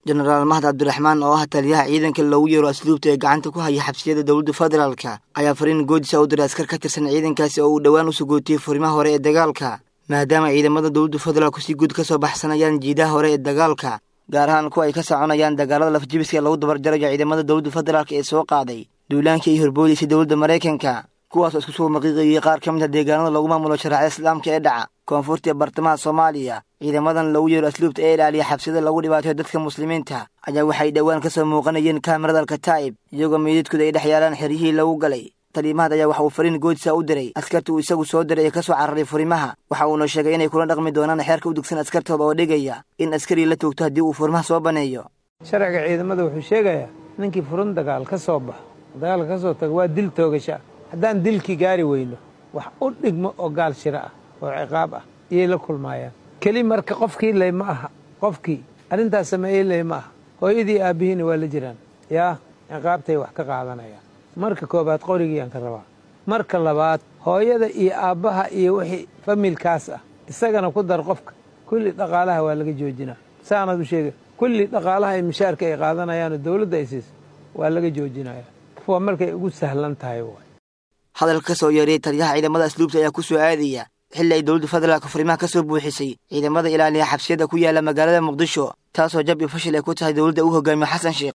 Generaal Mahad Abdulrahman oo ah taliyaha ciidanka lagu yeero asluubta ee gacanta ku haya xabsiyada dawladda federaalka ayaa fariin goodisa u diray askar ka tirsan ciidankaasi oo uu dhawaan u sugootiyay furimaha hore ee dagaalka maadaama ciidamada dawladda federaalku si guud ka soo baxsanayaan jiidaha hore ee dagaalka gaar ahaan kuwa ay ka soconayaan dagaalada lafjibiska ee lagu dabarjarayo ciidamada dawladda federaalka ee soo qaaday duulaanka iyo horboodaysa dawladda Mareykanka kuwaas oo isku soo maqiiqayay qaar ka mid ah deegaanada lagu maamulo sharciga islaamka ee dhaca koonfurta bartamaha Soomaaliya ciidamadan lagu yeero asluubta ee ilaaliya xabsiyada lagu dhibaateeyo dadka muslimiinta ayaa waxay dhawaan ka soo muuqanayeen kaamirada Al-Kataib iyagoo meedadkooda ay dhex yaalaan xerihii lagu galay talimaad ayaa waxa uu fariin goodisa u diray askarta uu isagu soo diray ka soo cararay furimaha waxa uu noo sheegay inay kula dhaqmi doonaan xeerka u dugsan askartooda oo dhigaya in askari la toogto hadii uu furimaha soo baneeyo sharciga ciidamada wuxuu sheegayaa ninkii furin dagaal ka soo bax dagaal ka soo tag waa dil toogasha haddaan dilkii gaari weyno wax u dhigmo oo gaal shira ah oo ciqaab ah iyay la kulmaayaan keli marka qofkii lay ma aha qofkii arrintaas sameeyay lay ma aha hooyadii aabihiina waa la jiraan yaa ciqaabtay wax ka qaadanayaan marka koobaad qorigiyaan ka rabaa marka labaad hooyada iyo aabbaha iyo wixii familkaas ah isagana ku dar qofka kulli dhaqaalaha waa laga joojinaa saanad u sheegay kulli dhaqaalaha ay mishaarka ay qaadanayaan dawladda ay siiso waa laga joojinayaa waa markay ugu sahlan tahay hadalka ka soo yeeray taliyaha ciidamada asluubta ayaa ku soo aadaya xilli ay dawladda federaalka furimaha ka soo buuxisay ciidamada ilaaliya xabsiyada ku yaala magaalada Muqdisho taasoo jab iyo fashil ay ku tahay dawladda uu hogaamiyo Xasan Sheikh